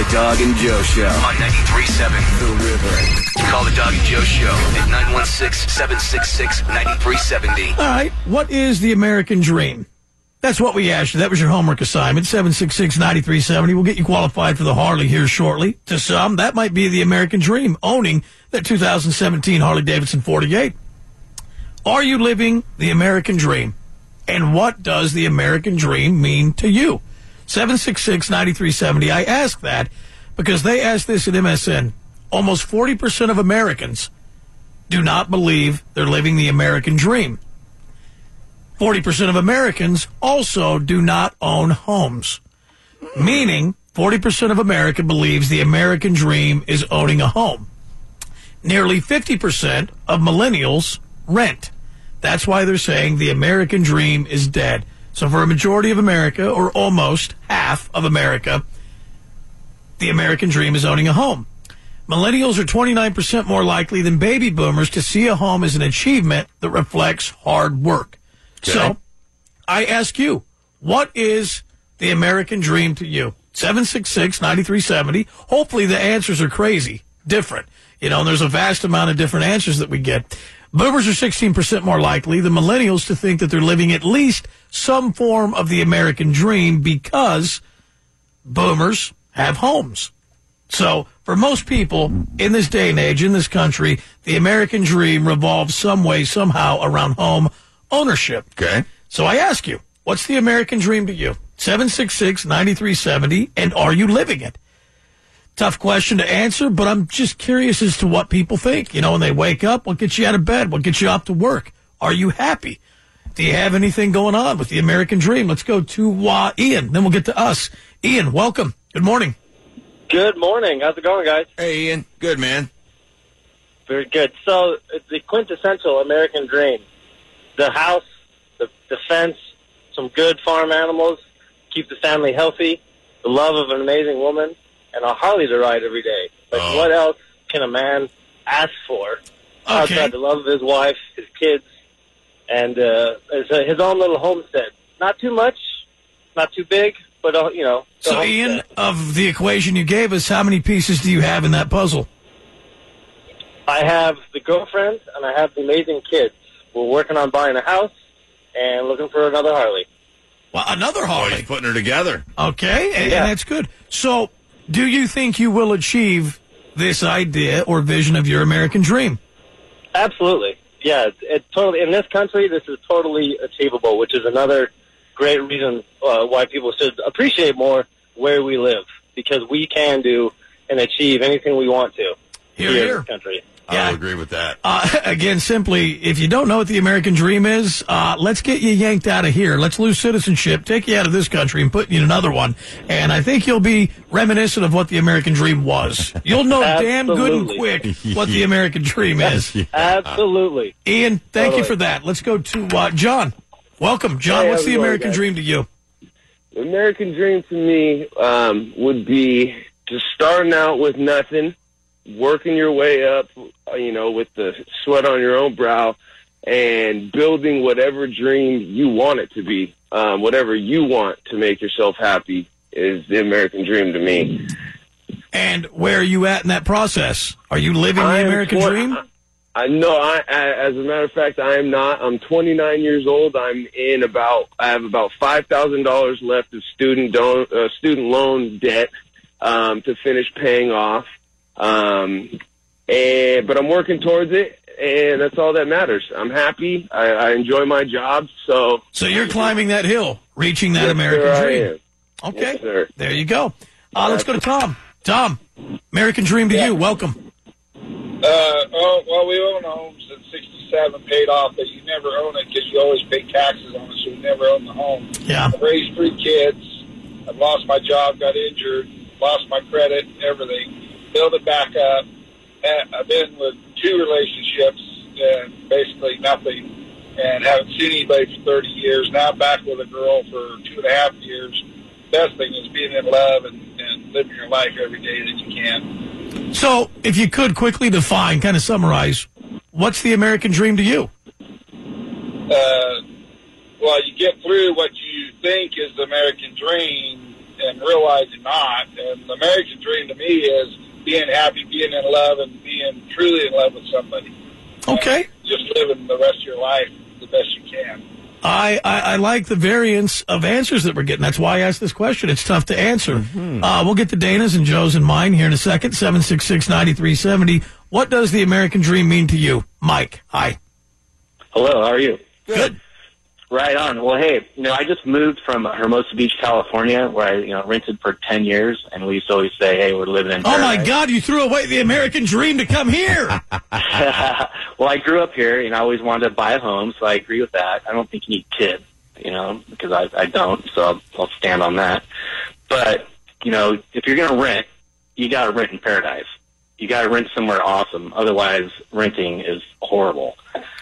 The Dog and Joe Show on 93.7 The River. Call the Dog and Joe Show at 916-766-9370. All right, what is the American dream? That's what we asked you. That was your homework assignment, 766-9370. We'll get you qualified for the Harley here shortly. To some, that might be the American dream, owning that 2017 Harley-Davidson 48. Are you living the American dream? And what does the American dream mean to you? 766-9370. I ask that because they asked this at MSN. Almost 40% of Americans do not believe they're living the American dream. 40% of Americans also do not own homes, meaning 40% of America believes the American dream is owning a home. Nearly 50% of millennials rent. That's why they're saying the American dream is dead. So for a majority of America, or almost half of America, the American dream is owning a home. Millennials are 29% more likely than baby boomers to see a home as an achievement that reflects hard work. Okay. So I ask you, what is the American dream to you? 766-9370. Hopefully the answers are crazy, different. You know, and there's a vast amount of different answers that we get. Boomers are 16% more likely than millennials to think that they're living at least some form of the American dream because boomers have homes. So for most people in this day and age, in this country, the American dream revolves some way, somehow around home ownership. Okay. So I ask you, what's the American dream to you? 766-9370, and are you living it? Tough question to answer, but I'm just curious as to what people think. You know, when they wake up, what gets you out of bed? What gets you up to work? Are you happy? Do you have anything going on with the American dream? Let's go to Ian, then we'll get to us. Ian, welcome. Good morning. Good morning. How's it going, guys? Hey, Ian. Good, man. Very good. So, it's the quintessential American dream. The house, the fence, some good farm animals, keep the family healthy, the love of an amazing woman, and a Harley to ride every day. Like, what else can a man ask for outside the love of his wife, his kids, and his own little homestead? Not too much, not too big, but, you know. So, Ian, of the equation you gave us, how many pieces do you have in that puzzle? I have the girlfriend, and I have the amazing kids. We're working on buying a house and looking for another Harley. Well, another Harley. Oh, he's putting her together. Okay, and that's good. So, do you think you will achieve this idea or vision of your American dream? Absolutely. Yeah, it's totally. In this country, this is totally achievable, which is another great reason why people should appreciate more where we live, because we can do and achieve anything we want to here in this country. Yeah. I'll agree with that. Again, simply, if you don't know what the American dream is, let's get you yanked out of here. Let's lose citizenship, take you out of this country, and put you in another one. And I think you'll be reminiscent of what the American dream was. You'll know damn good and quick what the American dream is. Absolutely. Ian, thank you for that. Let's go to John. Welcome. John, what's the American dream to you? The American dream to me would be just starting out with nothing, working your way up, you know, with the sweat on your own brow, and building whatever dream you want it to be. Whatever you want to make yourself happy is the American dream to me. And where are you at in that process? Are you living the American dream? As a matter of fact, I am not. I'm 29 years old. I have about $5,000 left of student loan debt to finish paying off. But I'm working towards it, and that's all that matters. I'm happy. I enjoy my job. So you're climbing that hill, reaching that American dream. Okay, yes, sir. There you go. Let's go to Tom. Tom, American dream to you. Welcome. Well, we own a home since '67, paid off, but you never own it because you always pay taxes on it, so you never own the home. Yeah. I've raised 3 kids. I've lost my job, got injured, lost my credit, everything. Build it back up. I've been with 2 relationships and basically nothing, and haven't seen anybody for 30 years. Now I'm back with a girl for 2.5 years. Best thing is being in love and living your life every day that you can. So, if you could quickly define, kind of summarize, what's the American dream to you? Well, you get through what you think is the American dream, and realizing not. And the American dream to me is being happy, being in love, and being truly in love with somebody. Okay. And just living the rest of your life the best you can. I like the variance of answers that we're getting. That's why I asked this question. It's tough to answer. We'll get to Dana's and Joe's and mine here in a second. 766-9370. What does the American dream mean to you? Mike, hi. Hello, how are you? Good. Right on. Well, hey, I just moved from Hermosa Beach, California, where I, rented for 10 years, and we used to always say, hey, we're living in Oh, paradise. my God, you threw away the American dream to come here. Well, I grew up here, I always wanted to buy a home, so I agree with that. I don't think you need kids, because I don't, so I'll stand on that. But, if you're going to rent, you got to rent in paradise. You got to rent somewhere awesome. Otherwise, renting is horrible.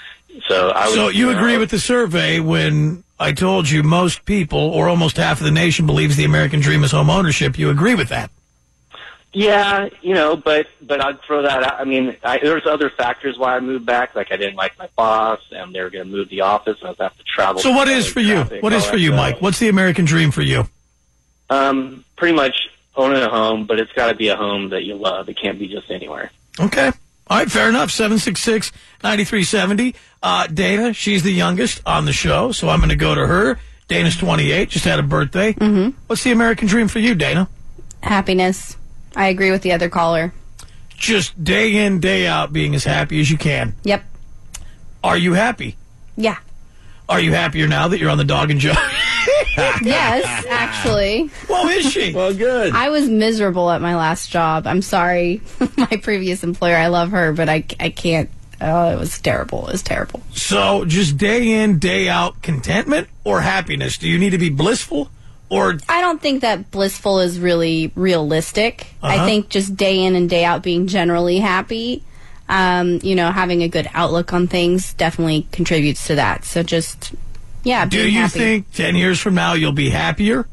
So you agree with the survey when I told you most people, or almost half of the nation, believes the American dream is home ownership. You agree with that? Yeah, but I'd throw that out. I mean, there's other factors why I moved back. Like I didn't like my boss, and they were going to move the office, and I was have to travel. So what is for you? What is for you, Mike? What's the American dream for you? Pretty much owning a home, but it's got to be a home that you love. It can't be just anywhere. Okay. All right, fair enough. 766-9370. Dana, she's the youngest on the show, so I'm going to go to her. Dana's 28, just had a birthday. Mm-hmm. What's the American dream for you, Dana? Happiness. I agree with the other caller. Just day in, day out, being as happy as you can. Yep. Are you happy? Yeah. Are you happier now that you're on the Dog and Joe? Yes, actually. Well, is she? Well, good. I was miserable at my last job. I'm sorry. My previous employer, I love her, but I can't. Oh, it was terrible. It was terrible. So just day in, day out contentment or happiness? Do you need to be blissful? Or I don't think that blissful is really realistic. I think just day in and day out being generally happy, having a good outlook on things definitely contributes to that. So just, yeah, do being you happy. think 10 years from now you'll be happier?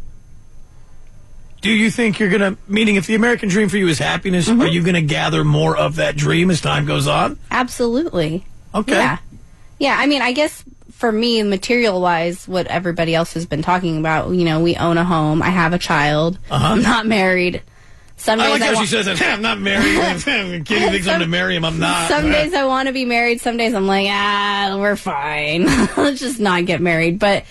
Do you think you're going to, meaning if the American dream for you is happiness, are you going to gather more of that dream as time goes on? Absolutely. Okay. Yeah. Yeah, I mean, I guess for me, material-wise, what everybody else has been talking about, we own a home. I have a child. I'm not married. Some days I like how she says that. I'm not married. Kitty thinks I'm going to marry him. I'm not. Some days I want to be married. Some days I'm like, we're fine. Let's just not get married. But,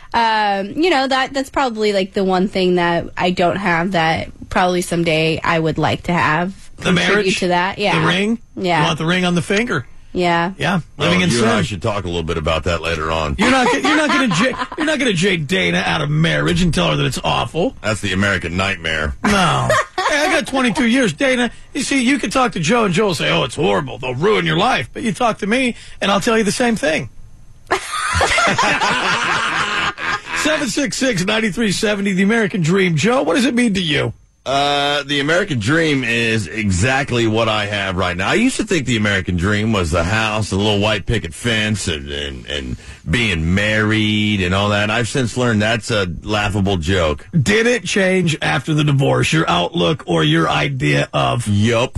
that's probably like the one thing that I don't have that probably someday I would like to have. The marriage? To that, yeah. The ring? Yeah. You want the ring on the finger? Yeah. Yeah. Living in you and I sin. should talk a little bit about that later on. You're not going to jade Dana out of marriage and tell her that it's awful. That's the American nightmare. No. Hey, I got 22 years. Dana, you see, you can talk to Joe, and Joe will say, oh, it's horrible. They'll ruin your life. But you talk to me, and I'll tell you the same thing. 766-9370, the American Dream. Joe, what does it mean to you? The American Dream is exactly what I have right now. I used to think the American Dream was the house, the little white picket fence, and being married and all that. I've since learned that's a laughable joke. Did it change after the divorce, your outlook or your idea of? Yup.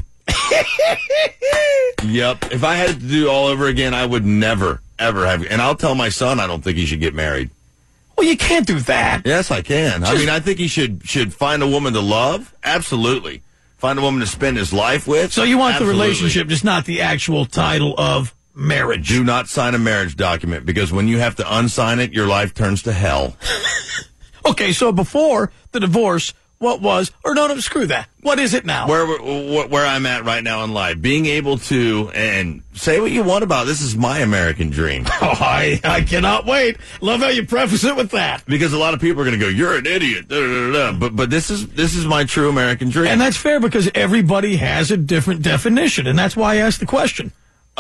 Yup. If I had it to do all over again, I would never, ever have. And I'll tell my son I don't think he should get married. Well, you can't do that. Yes, I can. I mean, I think he should find a woman to love. Absolutely. Find a woman to spend his life with. So you want Absolutely. the relationship, just not the actual title of marriage. Do not sign a marriage document, because when you have to unsign it, your life turns to hell. Okay, so before the divorce, what was, or no, screw that. What is it now? Where I'm at right now in life, being able to, and say what you want about this is my American dream. Oh, I cannot wait. Love how you preface it with that. Because a lot of people are going to go, you're an idiot. Da, da, da, da. But this is my true American dream. And that's fair because everybody has a different definition, and that's why I asked the question.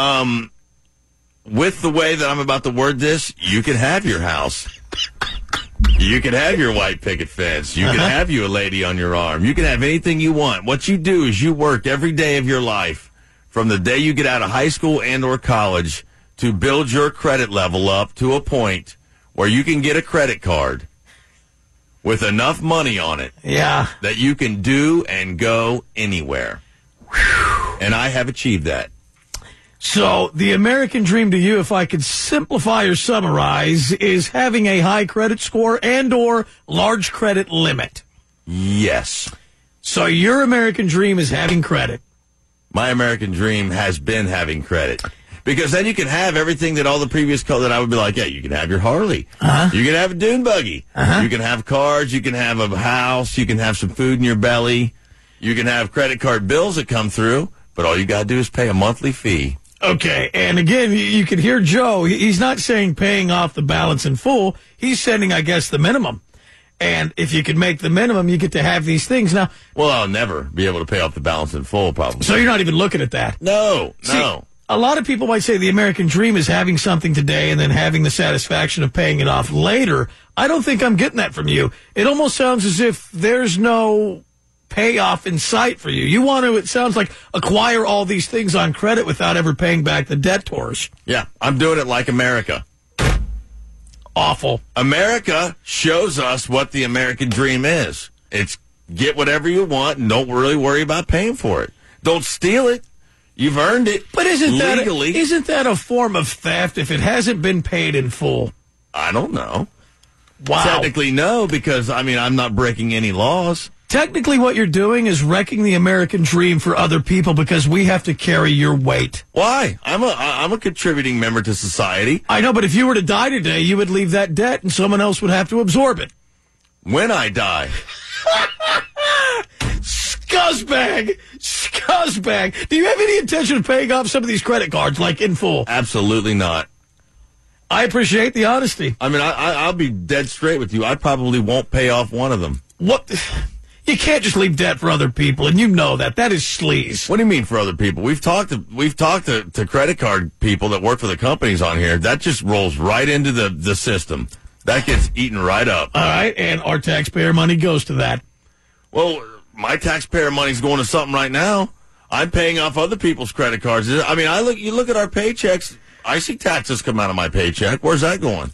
With the way that I'm about to word this, you can have your house. You can have your white picket fence. You can have you a lady on your arm. You can have anything you want. What you do is you work every day of your life, from the day you get out of high school and or college, to build your credit level up to a point where you can get a credit card with enough money on it that you can do and go anywhere. And I have achieved that. So the American dream to you, if I could simplify or summarize, is having a high credit score and or large credit limit. Yes. So your American dream is having credit. My American dream has been having credit. Because then you can have everything that all the previous that I would be like, yeah, you can have your Harley. You can have a dune buggy. You can have cars. You can have a house. You can have some food in your belly. You can have credit card bills that come through. But all you got to do is pay a monthly fee. Okay, and again, you can hear Joe. He's not saying paying off the balance in full. He's sending, I guess, the minimum. And if you can make the minimum, you get to have these things. Now, well, I'll never be able to pay off the balance in full, probably. So you're not even looking at that? No. A lot of people might say the American dream is having something today and then having the satisfaction of paying it off later. I don't think I'm getting that from you. It almost sounds as if there's no payoff in sight for you. You want to, it sounds like, acquire all these things on credit without ever paying back the debtors. Yeah, I'm doing it like America. Awful. America shows us what the American dream is. It's get whatever you want and don't really worry about paying for it. Don't steal it. You've earned it. But isn't legally. that a form of theft if it hasn't been paid in full? I don't know. Wow. Technically, no, because, I'm not breaking any laws. Technically, what you're doing is wrecking the American dream for other people because we have to carry your weight. Why? I'm a contributing member to society. I know, but if you were to die today, you would leave that debt and someone else would have to absorb it. When I die. Scuzzbag. Do you have any intention of paying off some of these credit cards, like in full? Absolutely not. I appreciate the honesty. I'll be dead straight with you. I probably won't pay off one of them. What? You can't just leave debt for other people, and you know that. That is sleaze. What do you mean for other people? We've talked to credit card people that work for the companies on here. That just rolls right into the system. That gets eaten right up. All right, and our taxpayer money goes to that. Well, my taxpayer money's going to something right now. I'm paying off other people's credit cards. You look at our paychecks. I see taxes come out of my paycheck. Where's that going?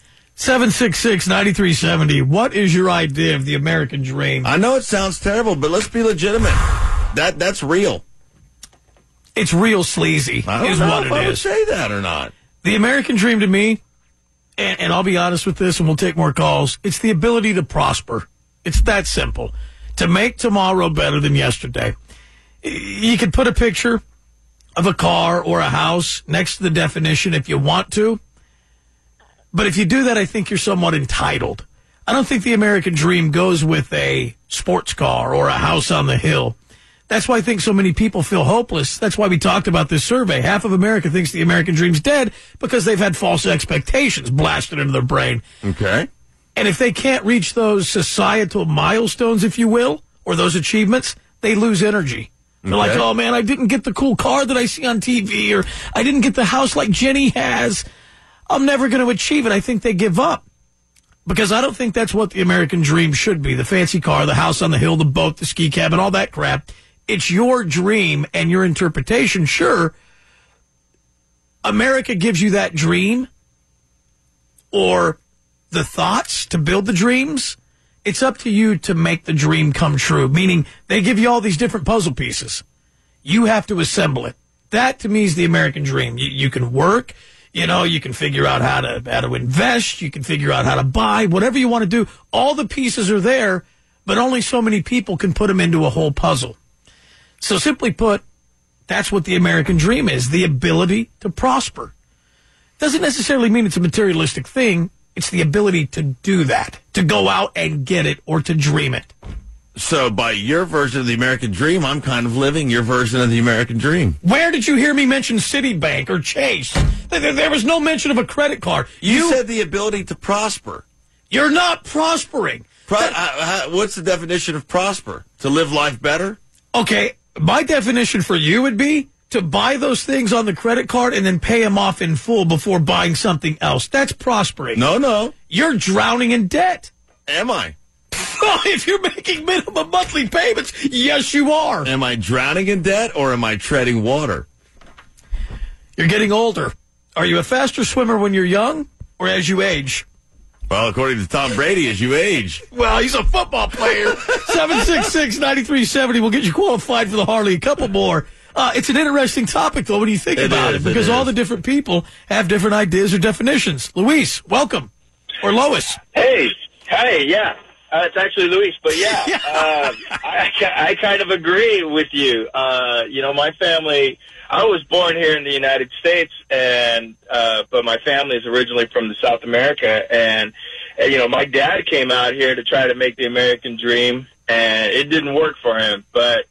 766-9370. What is your idea of the American dream? I know it sounds terrible, but let's be legitimate. That's real. It's real sleazy. I don't know if I would say that or not. The American dream to me, and I'll be honest with this, and we'll take more calls, it's the ability to prosper. It's that simple. To make tomorrow better than yesterday. You could put a picture of a car or a house next to the definition if you want to. But if you do that, I think you're somewhat entitled. I don't think the American dream goes with a sports car or a house on the hill. That's why I think so many people feel hopeless. That's why we talked about this survey. Half of America thinks the American dream's dead because they've had false expectations blasted into their brain. Okay. And if they can't reach those societal milestones, if you will, or those achievements, they lose energy. They're like, oh, man, I didn't get the cool car that I see on TV, or I didn't get the house like Jenny has. I'm never going to achieve it. I think they give up. Because I don't think that's what the American dream should be. The fancy car, the house on the hill, the boat, the ski cabin, all that crap. It's your dream and your interpretation. Sure, America gives you that dream or the thoughts to build the dreams. It's up to you to make the dream come true, meaning they give you all these different puzzle pieces. You have to assemble it. That, to me, is the American dream. You can work. You can figure out how to invest. You can figure out how to buy, whatever you want to do. All the pieces are there, but only so many people can put them into a whole puzzle. So simply put, that's what the American dream is, the ability to prosper. Doesn't necessarily mean it's a materialistic thing. It's the ability to do that, to go out and get it or to dream it. So by your version of the American dream, I'm kind of living your version of the American dream. Where did you hear me mention Citibank or Chase? There was no mention of a credit card. You said the ability to prosper. You're not prospering. What's the definition of prosper? To live life better? Okay, my definition for you would be to buy those things on the credit card and then pay them off in full before buying something else. That's prospering. No. You're drowning in debt. Am I? If you're making minimum monthly payments, yes, you are. Am I drowning in debt or am I treading water? You're getting older. Are you a faster swimmer when you're young or as you age? Well, according to Tom Brady, as you age. Well, he's a football player. 766-9370 will get you qualified for the Harley. A couple more. It's an interesting topic, though, when you think about it, because all the different people have different ideas or definitions. Luis, welcome. Or Lois. Hey, yeah. It's actually Luis, but yeah, I kind of agree with you. My family, I was born here in the United States, and but my family is originally from the South America, and my dad came out here to try to make the American dream, and it didn't work for him, but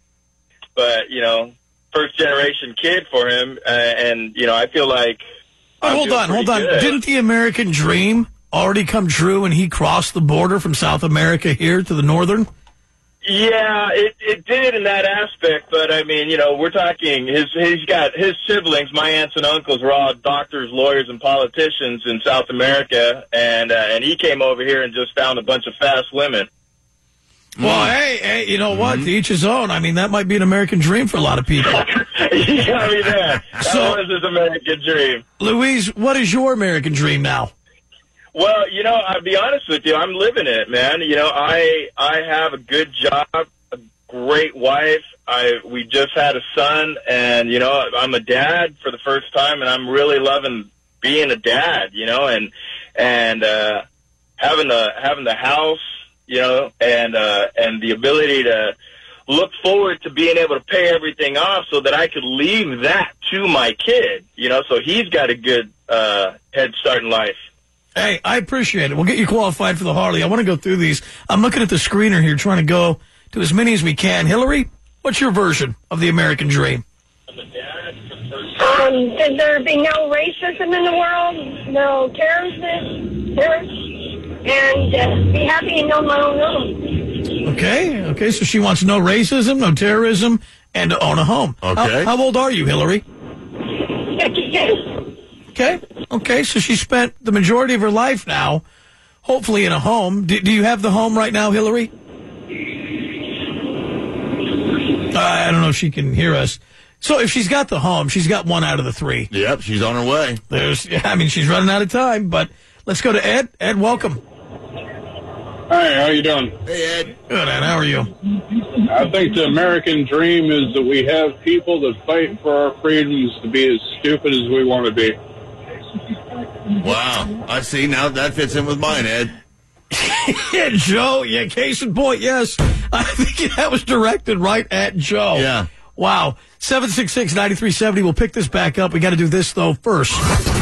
first generation kid for him, and I feel like. But hold on. Good. Didn't the American dream already come true when he crossed the border from South America here to the northern? Yeah, it did in that aspect, but I mean, we're talking he's got his siblings, my aunts and uncles were all doctors, lawyers, and politicians in South America, and he came over here and just found a bunch of fast women. Well, hey, you know what? To each his own. I mean, that might be an American dream for a lot of people. You got me there. That was his American dream. Louise, what is your American dream now? Well, I'll be honest with you. I'm living it, man. I have a good job, a great wife. We just had a son, and, I'm a dad for the first time, and I'm really loving being a dad, and having the house, and the ability to look forward to being able to pay everything off so that I could leave that to my kid, so he's got a good head start in life. Hey, I appreciate it. We'll get you qualified for the Harley. I want to go through these. I'm looking at the screener here, trying to go to as many as we can. Hillary, what's your version of the American dream? That there be no racism in the world, no terrorism, and be happy and own my own home. Okay, so she wants no racism, no terrorism, and to own a home. Okay. How old are you, Hillary? 52. Okay, so she spent the majority of her life now, hopefully in a home. Do you have the home right now, Hillary? I don't know if she can hear us. So if she's got the home, she's got one out of the three. Yep, she's on her way. She's running out of time, but let's go to Ed. Ed, welcome. Hi, how you doing? Hey, Ed. Good, Ed. How are you? I think the American dream is that we have people that fight for our freedoms to be as stupid as we want to be. Wow. I see. Now that fits in with mine, Ed. Yeah, Joe. Yeah, case in point, yes. I think that was directed right at Joe. Yeah. Wow. 766-9370. We'll pick this back up. We got to do this, though, first.